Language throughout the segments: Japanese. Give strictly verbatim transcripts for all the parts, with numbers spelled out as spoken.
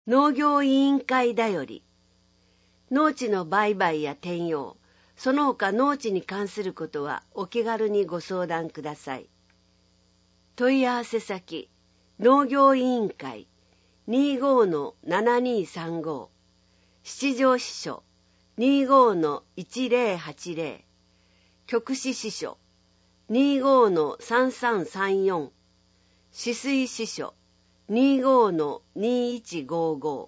農業委員会だより、農地の売買や転用、その他農地に関することはお気軽にご相談ください。問い合わせ先、農業委員会 にじゅうごのななにさんご、七条支所 にじゅうごのいちぜろはちぜろ、局支支所 にじゅうごのさんさんさんよん、止水支所 にじゅうごのにいちごご。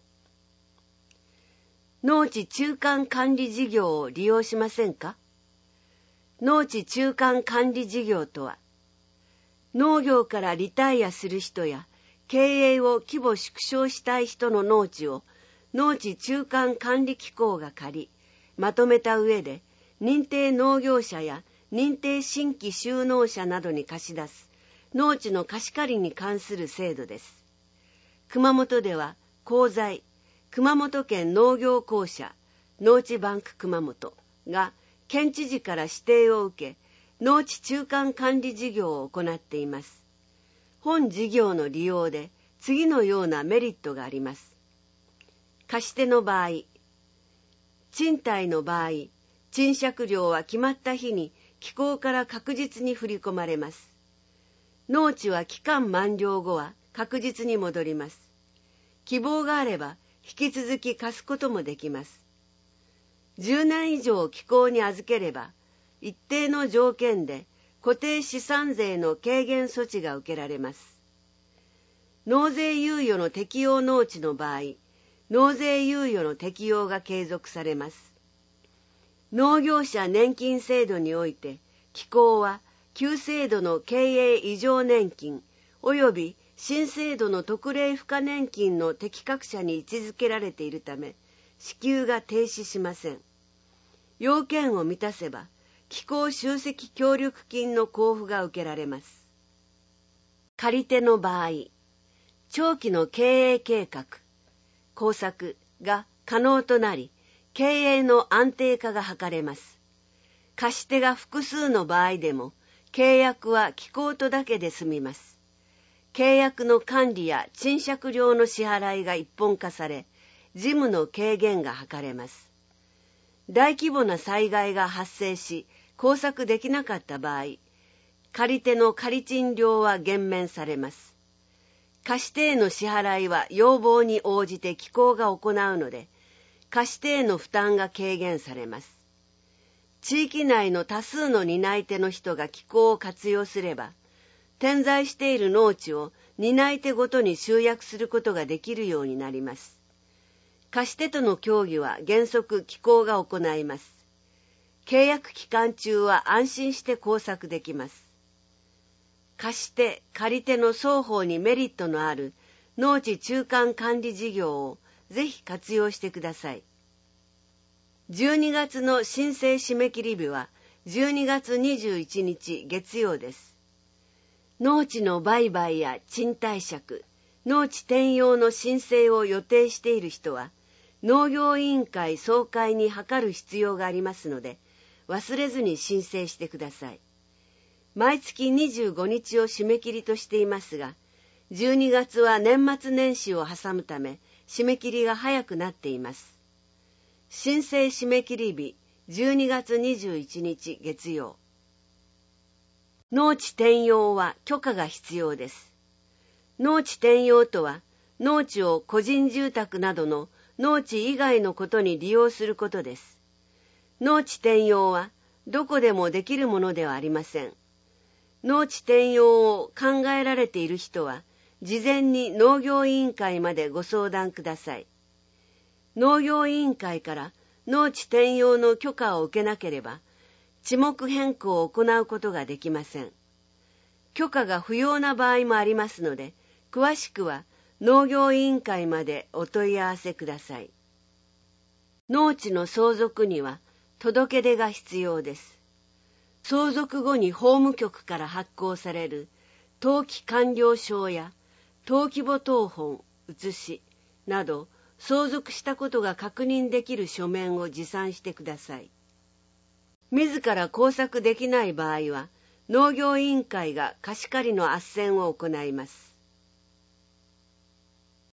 農地中間管理事業を利用しませんか？農地中間管理事業とは、農業からリタイアする人や経営を規模縮小したい人の農地を農地中間管理機構が借り、まとめた上で認定農業者や認定新規就農者などに貸し出す農地の貸し借りに関する制度です。熊本では公財、熊本県農業公社、農地バンク熊本が県知事から指定を受け、農地中間管理事業を行っています。本事業の利用で次のようなメリットがあります。貸し手の場合、賃貸の場合、賃借料は決まった日に機構から確実に振り込まれます。農地は期間満了後は確実に戻ります。希望があれば引き続き貸すこともできます。じゅうねん以上機構に預ければ、一定の条件で固定資産税の軽減措置が受けられます。納税猶予の適用農地の場合、納税猶予の適用が継続されます。農業者年金制度において、機構は旧制度の経営異常年金及び新制度の特例付加年金の適格者に位置づけられているため、支給が停止しません。要件を満たせば、機構集積協力金の交付が受けられます。借り手の場合、長期の経営計画、工作が可能となり、経営の安定化が図れます。貸し手が複数の場合でも、契約は機構とだけで済みます。契約の管理や賃借料の支払いが一本化され、事務の軽減が図れます。大規模な災害が発生し、工作できなかった場合、借り手の借賃料は減免されます。貸し手への支払いは要望に応じて機構が行うので、貸し手への負担が軽減されます。地域内の多数の担い手の人が機構を活用すれば、点在している農地を担い手ごとに集約することができるようになります。貸し手との協議は原則機構が行います。契約期間中は安心して工作できます。貸し手、借り手の双方にメリットのある農地中間管理事業をぜひ活用してください。じゅうにがつの申請締め切り日はじゅうにがつにじゅういちにち月曜です。農地の売買や賃貸借、農地転用の申請を予定している人は、農業委員会総会に諮る必要がありますので、忘れずに申請してください。毎月にじゅうごにちを締め切りとしていますが、じゅうにがつは年末年始を挟むため、締め切りが早くなっています。申請締め切り日、じゅうにがつにじゅういちにち月曜。農地転用は許可が必要です。農地転用とは、農地を個人住宅などの農地以外のことに利用することです。農地転用はどこでもできるものではありません。農地転用を考えられている人は、事前に農業委員会までご相談ください。農業委員会から農地転用の許可を受けなければ、地目変更を行うことができません。許可が不要な場合もありますので、詳しくは農業委員会までお問い合わせください。農地の相続には届け出が必要です。相続後に法務局から発行される登記完了証や登記簿謄本、写しなど相続したことが確認できる書面を持参してください。自ら工作できない場合は農業委員会が貸し借りの斡旋を行います。